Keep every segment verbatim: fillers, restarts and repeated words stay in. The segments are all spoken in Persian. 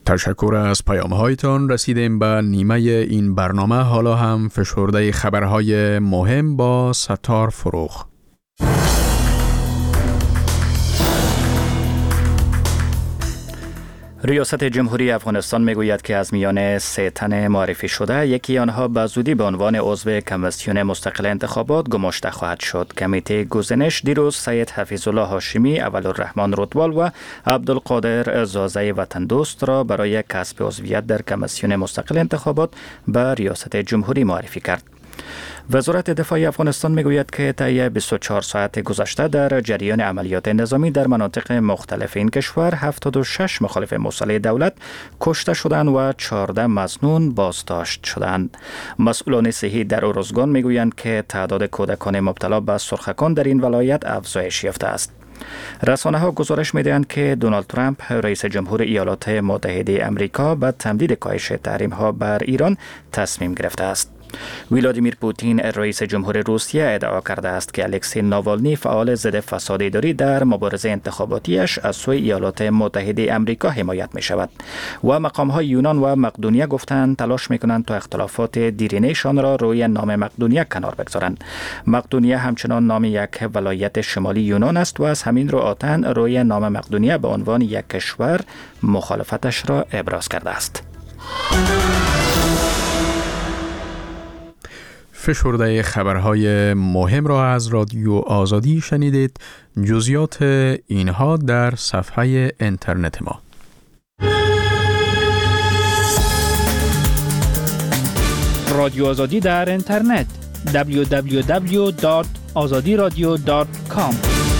تشکر از پیام‌هایتان. رسیدیم به نیمه این برنامه. حالا هم فشرده خبرهای مهم با ستار فروغ. ریاست جمهوری افغانستان میگوید که از میان سه تن معرفی شده یکی آنها به زودی به عنوان عضو کمیسیون مستقل انتخابات گماشته خواهد شد. کمیته گزینش دیروز سید حفیظالله هاشمی، اولالرحمن رتبال و عبدالقادر زازه وطن دوست را برای کسب عضویت در کمیسیون مستقل انتخابات به ریاست جمهوری معرفی کرد. وزارت دفاع افغانستان میگوید که طی بیست و چهار ساعت گذشته در جریان عملیات نظامی در مناطق مختلف این کشور هفتاد و شش مخالف مسلح دولت کشته شدند و چهارده مظنون بازداشت شدند. مسئولان صحی در اروزگان میگویند که تعداد کودکان مبتلا به سرخکان در این ولایت افزایش یافته است. رسانه ها گزارش می‌دهند که دونالد ترامپ رئیس جمهور ایالات متحده آمریکا به تمدید کاهش تحریم ها بر ایران تصمیم گرفته است. ولادیمیر پوتین رئیس جمهور روسیه ادعا کرده است که الکسی ناوالنی فعال ضد فساد اداری در مبارزه انتخاباتیش از سوی ایالات متحده آمریکا حمایت می شود و مقام‌های یونان و مقدونیه گفتند تلاش می‌کنند تا اختلافات دیرینه‌شان را روی نام مقدونیه کنار بگذارند. مقدونیه همچنان نام یک ولایت شمالی یونان است و از همین رو آتن روی نام مقدونیه به عنوان یک کشور مخالفتش را ابراز کرده است. فشرده خبرهای مهم را از رادیو آزادی شنیدید. جزئیات اینها در صفحه اینترنت ما. رادیو آزادی در اینترنت دبلیو دبلیو دبلیو دات آزادی رادیو دات کام.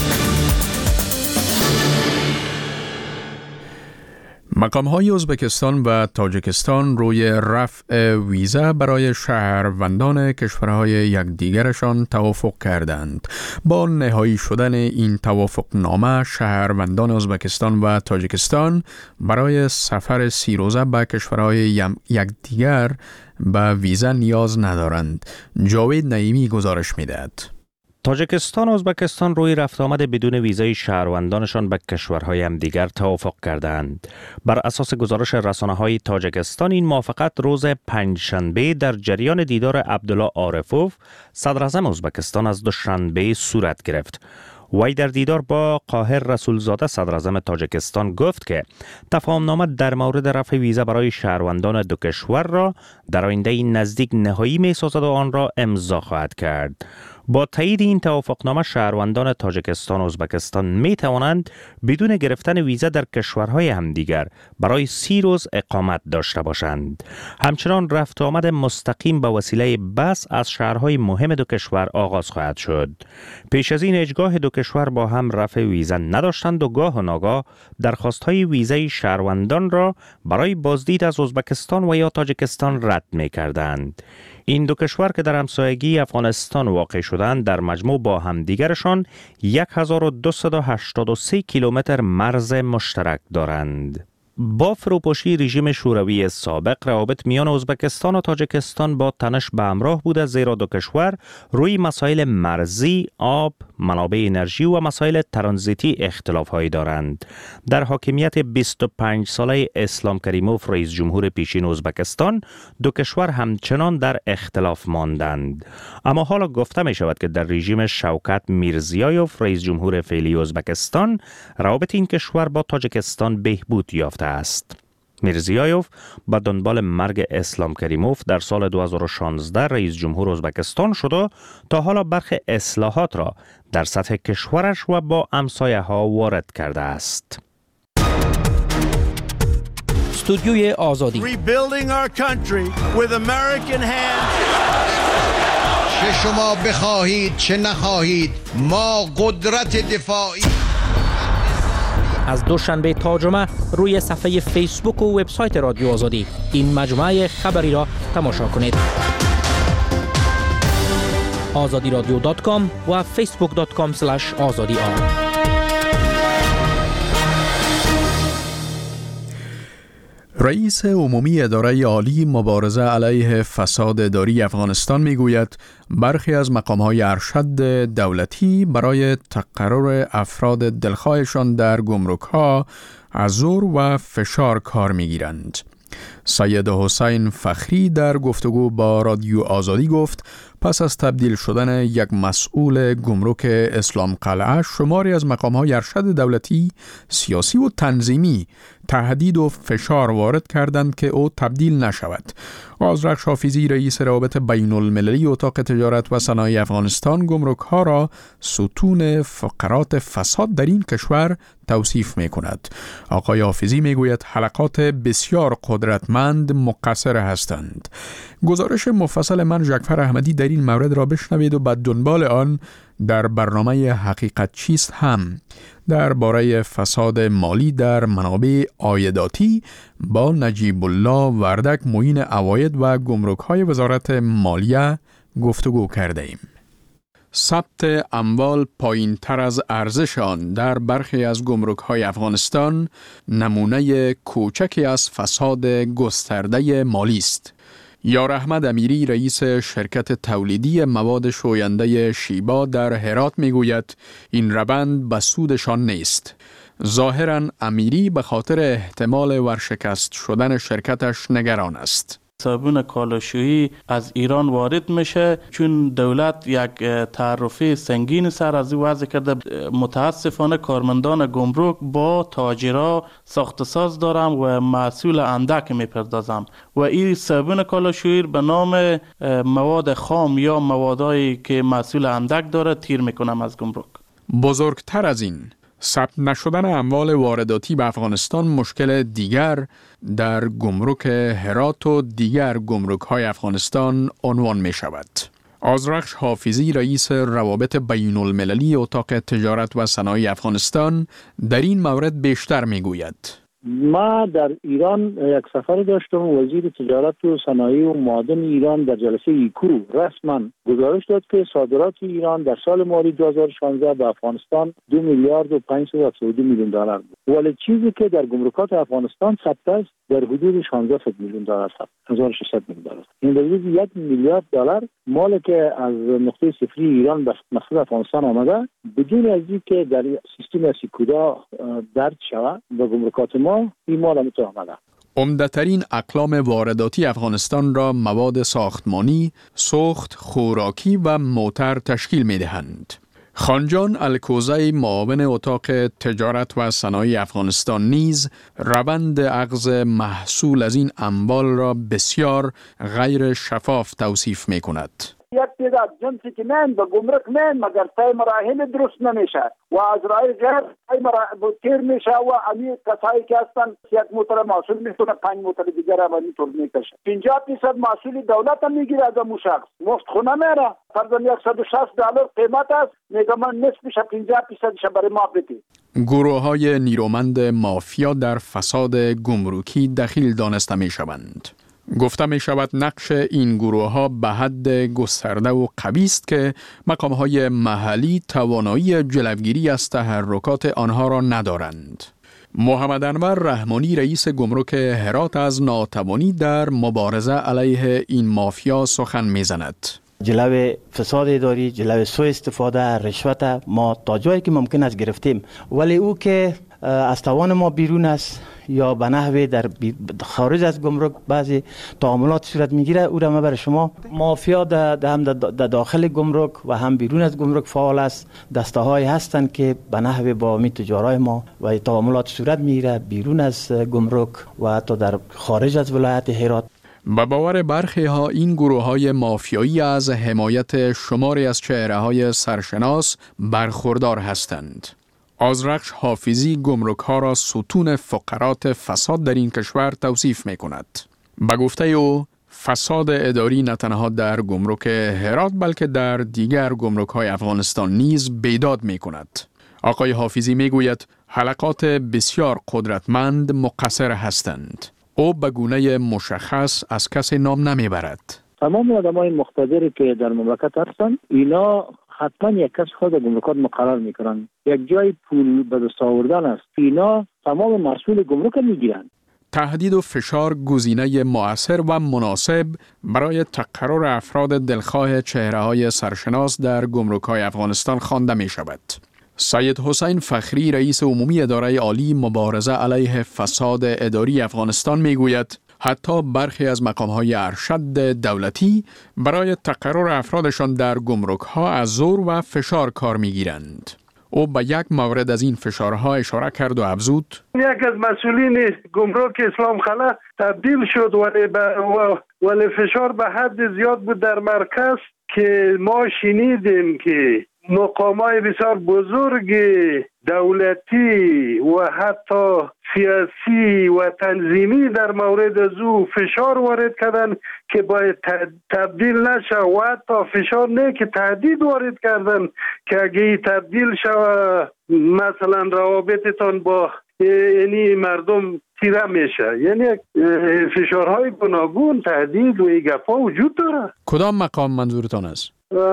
مقام‌های ازبکستان و تاجیکستان روی رفع ویزا برای شهروندان کشورهای یکدیگرشان توافق کردند. با نهایی شدن این توافقنامه، شهروندان ازبکستان و تاجیکستان برای سفر سی روزه به کشورهای یکدیگر به ویزا نیاز ندارند. جاوید نعیمی گزارش می‌دهد. تاجیکستان و ازبکستان روی رفت آمد بدون ویزای شهروندانشان به کشورهای هم دیگر توافق کردند. بر اساس گزارش رسانه‌های تاجیکستان، این موافقت روز پنجشنبه در جریان دیدار عبدالله عارفوف، صدر اعظم ازبکستان، از دوشنبه صورت گرفت. وی در دیدار با قاهر رسولزاده، صدر اعظم تاجیکستان، گفت که تفاهم‌نامه در مورد رفع ویزا برای شهروندان دو کشور را در آینده نزدیک نهایی می‌سازد و آن را امضا خواهد کرد. با تایید این توافقنامه، شهروندان تاجیکستان و ازبکستان می توانند بدون گرفتن ویزا در کشورهای همدیگر برای سی روز اقامت داشته باشند. همچنان رفت آمد مستقیم به وسیله بس از شهرهای مهم دو کشور آغاز خواهد شد. پیش از این هیچگاه دو کشور با هم رفع ویزا نداشتند و گاه و ناگاه درخواست‌های ویزای شهروندان را برای بازدید از ازبکستان و یا تاجیکستان رد می کردند. این دو کشور که در همسایگی افغانستان واقع شدند، در مجموع با همدیگرشان هزار و دویست و هشتاد و سه کیلومتر مرز مشترک دارند. با فروپاشی رژیم شوروی سابق، روابط میان ازبکستان و تاجیکستان با تنش به همراه بوده، زیرا دو کشور روی مسائل مرزی، آب، منابع انرژی و مسائل ترانزیتی اختلاف‌هایی دارند. در حاکمیت بیست و پنج ساله اسلام کریموف، رئیس جمهور پیشین ازبکستان، دو کشور همچنان در اختلاف ماندند. اما حالا گفته می شود که در رژیم شوکت میرزیایوف، رئیس جمهور فعلی ازبکستان، روابط این کشور با تاجیکستان بهبود یافته است. میرزیایوف به دنبال مرگ اسلام کریموف در سال دو هزار و شانزده رئیس جمهور ازبکستان شد و تا حالا برخی اصلاحات را در سطح کشورش و با همسایه ها وارد کرده است. استودیوی آزادی. Rebuilding our country with American hands. چه شما بخواهید چه نخواهید، ما قدرت دفاعی. از دوشنبه تا جمعه روی صفحه فیسبوک و وبسایت رادیو آزادی این مجموعه خبری را تماشا کنید. آزادی رادیو دات کام و فیسبوک دات کام اسلش آزادی آر. رئیس عمومی اداره عالی مبارزه علیه فساد اداری افغانستان میگوید برخی از مقام‌های ارشد دولتی برای تقرر افراد دلخواهشان در گمرک‌ها از زور و فشار کار میگیرند. سید حسین فخری در گفتگو با رادیو آزادی گفت پس از تبدیل شدن یک مسئول گمرک اسلام قلعه، شماری از مقام‌های ارشد دولتی، سیاسی و تنظیمی تهدید و فشار وارد کردند که او تبدیل نشود. آذرخش حافظی رئیس روابط بین المللی اتاق تجارت و صنایع افغانستان گمرک‌ها را ستون فقرات فساد در این کشور توصیف می‌کند. آقای حافظی می‌گوید حلقات بسیار قدرتمند مقصر هستند. گزارش مفصل من جعفر احمدی در این مورد را بشنوید و بعد دنبال آن در برنامه حقیقت چیست هم درباره فساد مالی در منابع عایداتی با نجیب الله وردک معین عواید و گمرک‌های وزارت مالیه گفتگو کرده ایم. ثبت اموال پایین تر از ارزش آن در برخی از گمرک‌های افغانستان نمونه کوچکی از فساد گسترده مالی است. یار احمد امیری رئیس شرکت تولیدی مواد شوینده شیبا در هرات میگوید این روند به سودشان نیست. ظاهراً امیری به خاطر احتمال ورشکست شدن شرکتش نگران است. صابون کالاشویی از ایران وارد میشه چون دولت یک تعرفه سنگین سر از این وضع کرده. متاسفانه کارمندان گمرک با تاجرها ساخت ساز دارم و محصول اندک میپردازم و این صابون کالاشویی به نام مواد خام یا موادایی که محصول اندک داره تیر میکنم از گمرک. بزرگتر از این، ثبت نشدن اموال وارداتی به افغانستان مشکل دیگر در گمرک هرات و دیگر گمرک‌های افغانستان عنوان می شود. آذرخش حافظی رئیس روابط بین المللی اتاق تجارت و صنایع افغانستان در این مورد بیشتر می گوید. ما در ایران یک سفر داشتم. وزیر تجارت و صنایع و معادن ایران در جلسه ایکو رسما گزارش داد که صادرات ایران در سال مالی دو هزار و شانزده به افغانستان دو میلیارد و پانصد و هفتاد و دو میلیون دلار بود، ولی چیزی که در گمرکات افغانستان ثبت است در حدود شانزده میلیون دلار ثبت هزار و ششصد میلیون دلار. این در حدود یک میلیارد دلار مالی که از نقطه صفری ایران به مقصد افغانستان آمده بدون از اینکه در سیستم سیکودا درج شود به گمرکات ما این مال هم تو آمده. عمده‌ترین اقلام وارداتی افغانستان را مواد ساختمانی، سوخت، خوراکی و موتر تشکیل می‌دهند. خانجان الکوزی معاون اتاق تجارت و صنایع افغانستان نیز روند اخذ محصول از این اموال را بسیار غیر شفاف توصیف می‌کند. یک تعداد جنسی که من به گمرک من مگر طی مراحل درست نمیشه و از راه غیر طی مراحل تیر میشه و امی کسایی که هستن یک موتر محصول میتونه پنج موتر دیگر هم اینطور میکشه. پنجاه درصد محصول دولت هم میگیره از اون شخص، مفت خونه میره. فرضاً صد و شصت دلار قیمت است، میگه من نصفش پنجاه درصدش برای ما بدید. گروه‌های نیرومند مافیا در فساد گمرکی دخیل دانسته میشوند. گفته می شود نقش این گروه ها به حد گسترده و قوی است که مقام‌های محلی توانایی جلوگیری از تحرکات آنها را ندارند. محمد انور رحمانی رئیس گمرک هرات از ناتوانی در مبارزه علیه این مافیا سخن می‌زند. جلوی فساد اداری، جلوی سوء استفاده، رشوت ما تا جایی که ممکن است گرفتیم، ولی او که از توان ما بیرون است یا به نحوی در خارج از گمرک بعضی تعاملات صورت میگیره، او را ما برای شما مافیا در هم در داخل گمرک و هم بیرون از گمرک فعال است. دسته های هستند که به نحوی با می تجارای ما و تعاملات صورت میگیره بیرون از گمرک و حتی در خارج از ولایت هرات. به باور برخی ها این گروه های مافیایی از حمایت شماری از چهره های سرشناس برخوردار هستند. آذرخش حافظی گمرک ها را ستون فقرات فساد در این کشور توصیف می کند. به گفته او فساد اداری نه تنها در گمرک هرات بلکه در دیگر گمرک های افغانستان نیز بیداد می کند. آقای حافظی می گوید حلقات بسیار قدرتمند مقصر هستند. او به گونه مشخص از کسی نام نمی برد. تمام آدمای مقتدری که در مملکت هستند اینا حتما یک کس خود گمرکات مقرر میکنن. یک جای پول به دست آوردن است. اینا تمام مسئول گمرک میگیرن. تهدید و فشار گزینه مؤثر و مناسب برای تقرر افراد دلخواه چهره‌های سرشناس در گمرک‌های افغانستان خوانده می‌شود. سید حسین فخری رئیس عمومی اداره عالی مبارزه علیه فساد اداری افغانستان میگوید حتی برخی از مقام‌های ارشد دولتی برای تقرر افرادشان در گمرک‌ها از زور و فشار کار می‌گیرند. او به یک مورد از این فشارها اشاره کرد و افزود: یک از مسئولین گمرک اسلام خلا تبدیل شد ولی, ولی فشار به حد زیاد بود در مرکز که ما شنیدیم که مقامات بسیار بزرگ دولتی و حتی سیاسی و تنظیمی در مورد از او فشار وارد کردن که باید تبدیل نشه و حتی فشار نه که تهدید وارد کردن که اگه تبدیل شود مثلا روابطتان با یعنی مردم تیره میشه. یعنی فشارهای گوناگون، تهدید و این گپا وجود داره. کدام مقام منظورتان است؟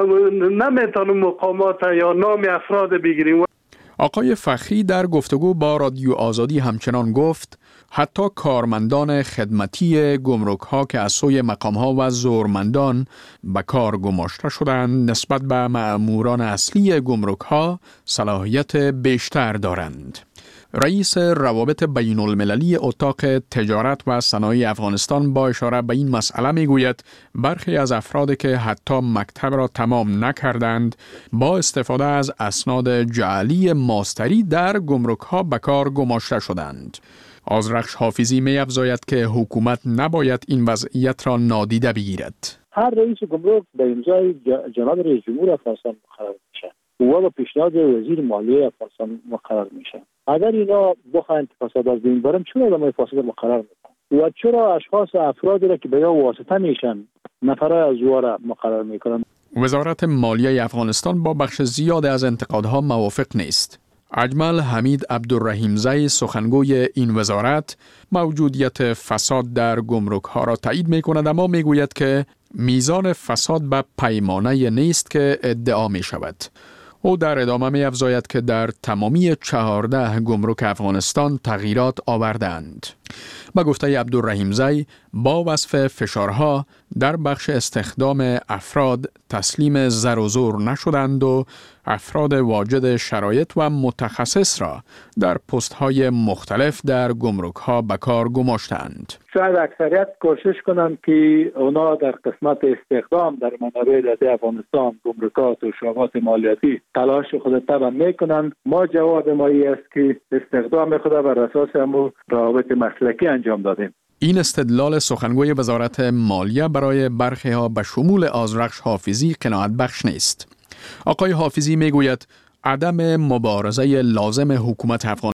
نمیتونم مقامات یا نام افراد بگیریم. آقای فخری در گفتگو با رادیو آزادی همچنان گفت حتی کارمندان خدمتی گمرک‌ها که از سوی مقام‌ها و زورمندان به کار گماشته شدند نسبت به مأموران اصلی گمرک‌ها صلاحیت بیشتر دارند. رئیس روابط بین المللی اتاق تجارت و صنایع افغانستان با اشاره به این مسئله میگوید برخی از افرادی که حتی مکتب را تمام نکردند با استفاده از اسناد جعلی ماستری در گمرک‌ها به کار گماشته شدند. آذرخش حافظی می افزاید که حکومت نباید این وضعیت را نادیده بگیرد. هر رئیس گمرک به امضای جناب رئیس جمهور افغانستان مقرر میشه و با پیشنهاد وزیر مالیه افغانستان مقرر میشه. اگر اینا بخواهند فساد از بین برن چرا آدمای فاسد مقرر میکنن و چرا اشخاص افرادی را که به یا واسطه میشن نفرای از واره مقرر میکنن؟ وزارت مالیه افغانستان با بخش زیاد از انتقادها موافق نیست. اجمل حمید عبدالرحیمزی سخنگوی این وزارت موجودیت فساد در گمرک‌ها را تایید می‌کند اما می‌گوید که میزان فساد به پیمانه نیست که ادعا می‌شود. او در ادامه می‌افزاید که در تمامی چهارده گمرک افغانستان تغییرات آوردند. با گفته عبدالرحیمزی با وصف فشارها در بخش استخدام افراد تسلیم زر و زور نشدند و افراد واجد شرایط و متخصص را در پست‌های مختلف در گمرک‌ها به کار گماشتند. شاید اکثریت کوشش کنند که اونا در قسمت استخدام در منابع دولتی افغانستان، گمرکات و شعبات مالیاتی تلاش خود طبعا میکنند. ما جواب ما است که استخدام خود بر اساس همون روابط مسلکی انجام دادیم. این استدلال سخنگوی وزارت مالیه برای برخی ها به شمول آذرخش حافظی قناعت بخش نیست. آقای حافظی میگوید عدم مبارزه لازم حکومت افغانستان